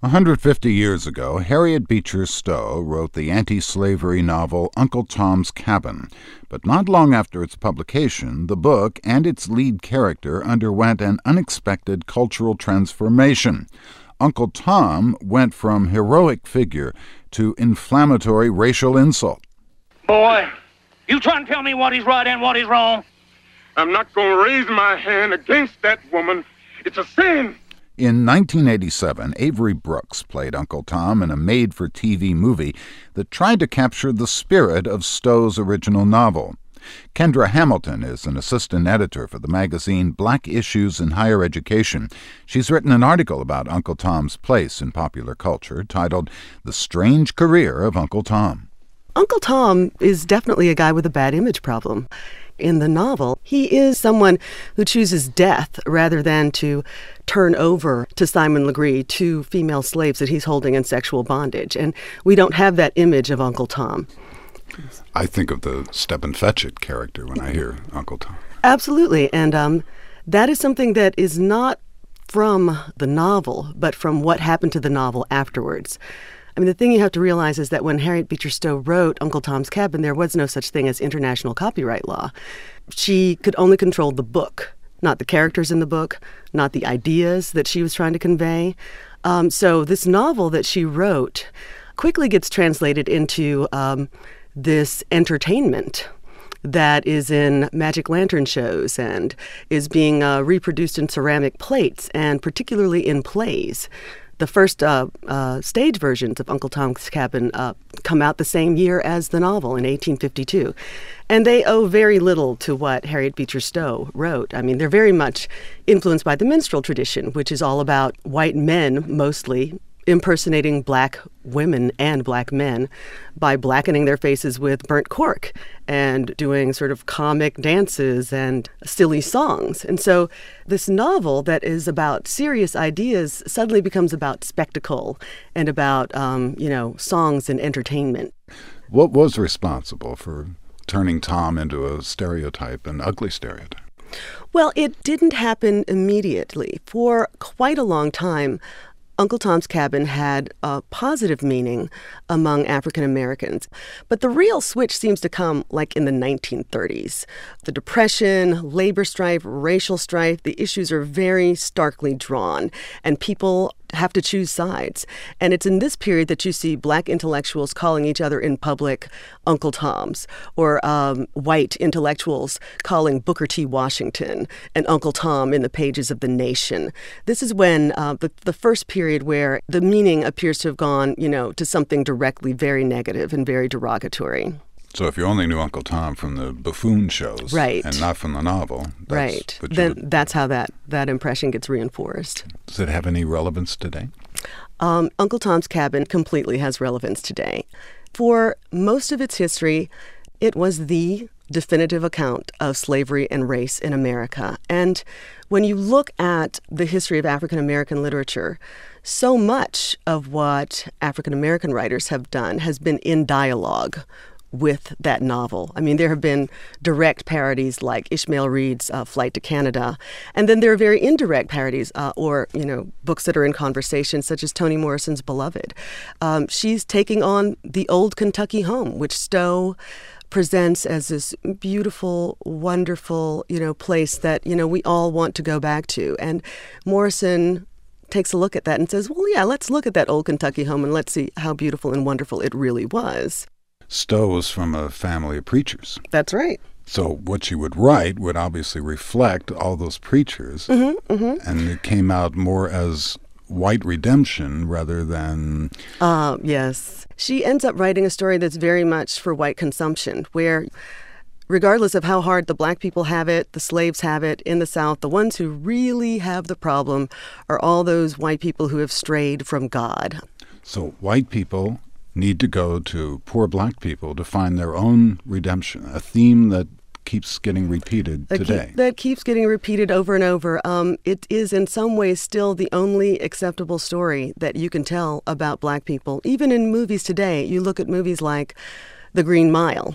150 years ago, Harriet Beecher Stowe wrote the anti-slavery novel Uncle Tom's Cabin. But not long after its publication, the book and its lead character underwent an unexpected cultural transformation. Uncle Tom went from heroic figure to inflammatory racial insult. Boy, you trying to tell me what is right and what is wrong? I'm not going to raise my hand against that woman. It's a sin. In 1987, Avery Brooks played Uncle Tom in a made-for-TV movie that tried to capture the spirit of Stowe's original novel. Kendra Hamilton is an assistant editor for the magazine Black Issues in Higher Education. She's written an article about Uncle Tom's place in popular culture titled The Strange Career of Uncle Tom. Uncle Tom is definitely a guy with a bad image problem. In the novel, he is someone who chooses death rather than to turn over to Simon Legree two female slaves that he's holding in sexual bondage. And we don't have that image of Uncle Tom. I think of the Stepin Fetchit character when I hear Uncle Tom. Absolutely. And that is something that is not from the novel, but from what happened to the novel afterwards. I mean, the thing you have to realize is that when Harriet Beecher Stowe wrote Uncle Tom's Cabin, there was no such thing as international copyright law. She could only control the book, not the characters in the book, not the ideas that she was trying to convey. So this novel that she wrote quickly gets translated into this entertainment that is in magic lantern shows and is being reproduced in ceramic plates and particularly in plays. The first stage versions of Uncle Tom's Cabin come out the same year as the novel in 1852. And they owe very little to what Harriet Beecher Stowe wrote. I mean, they're very much influenced by the minstrel tradition, which is all about white men mostly impersonating black women and black men by blackening their faces with burnt cork and doing sort of comic dances and silly songs. And so this novel that is about serious ideas suddenly becomes about spectacle and about, songs and entertainment. What was responsible for turning Tom into a stereotype, an ugly stereotype? Well, it didn't happen immediately. For quite a long time, Uncle Tom's Cabin had a positive meaning among African Americans. But the real switch seems to come like in the 1930s. The Depression, labor strife, racial strife, the issues are very starkly drawn, and people have to choose sides. And it's in this period that you see black intellectuals calling each other in public Uncle Toms, or white intellectuals calling Booker T. Washington and Uncle Tom in the pages of The Nation. This is when the first period where the meaning appears to have gone, to something directly very negative and very derogatory. So if you only knew Uncle Tom from the buffoon shows, right, and not from the novel, right, then that's how that impression gets reinforced. Does it have any relevance today? Uncle Tom's Cabin completely has relevance today. For most of its history, it was the definitive account of slavery and race in America. And when you look at the history of African American literature, so much of what African American writers have done has been in dialogue with that novel. I mean, there have been direct parodies like Ishmael Reed's Flight to Canada. And then there are very indirect parodies or books that are in conversation, such as Toni Morrison's Beloved. She's taking on the old Kentucky home, which Stowe presents as this beautiful, wonderful, place that, we all want to go back to. And Morrison takes a look at that and says, well, yeah, let's look at that old Kentucky home and let's see how beautiful and wonderful it really was. Stowe was from a family of preachers. That's right. So what she would write would obviously reflect all those preachers, and it came out more as white redemption rather than... Yes. She ends up writing a story that's very much for white consumption, where regardless of how hard the black people have it, the slaves have it in the South, the ones who really have the problem are all those white people who have strayed from God. So white people need to go to poor black people to find their own redemption, a theme that keeps getting repeated today. That keeps getting repeated over and over. It is in some ways still the only acceptable story that you can tell about black people. Even in movies today, you look at movies like The Green Mile.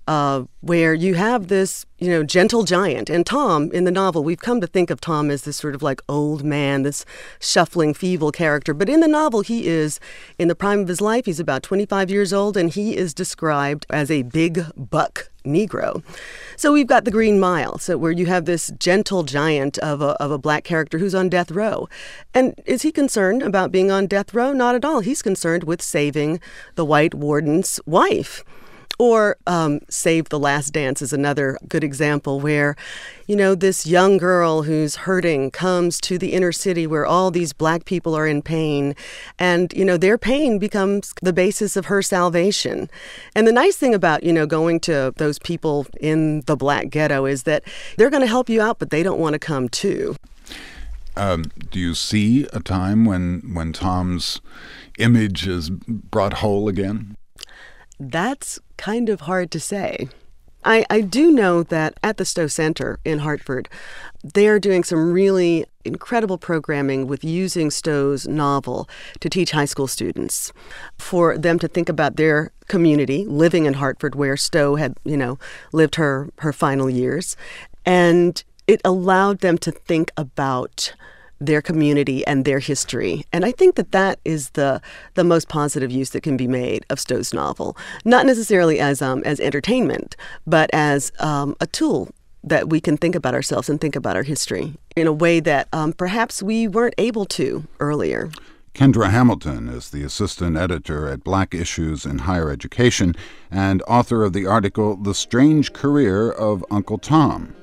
where you have this, gentle giant. And Tom, in the novel, we've come to think of Tom as this sort of like old man, this shuffling, feeble character. But in the novel, he is in the prime of his life. He's about 25 years old, and he is described as a big buck Negro. So we've got the Green Mile, so where you have this gentle giant of a black character who's on death row. And is he concerned about being on death row? Not at all. He's concerned with saving the white warden's wife. Or Save the Last Dance is another good example where, this young girl who's hurting comes to the inner city where all these black people are in pain. And, their pain becomes the basis of her salvation. And the nice thing about, going to those people in the black ghetto is that they're going to help you out, but they don't want to come too. Do you see a time when Tom's image is brought whole again? That's kind of hard to say. I do know that at the Stowe Center in Hartford, they're doing some really incredible programming with using Stowe's novel to teach high school students, for them to think about their community living in Hartford where Stowe had, lived her final years. And it allowed them to think about their community and their history. And I think that is the most positive use that can be made of Stowe's novel. Not necessarily as entertainment, but as a tool that we can think about ourselves and think about our history in a way that perhaps we weren't able to earlier. Kendra Hamilton is the assistant editor at Black Issues in Higher Education and author of the article The Strange Career of Uncle Tom.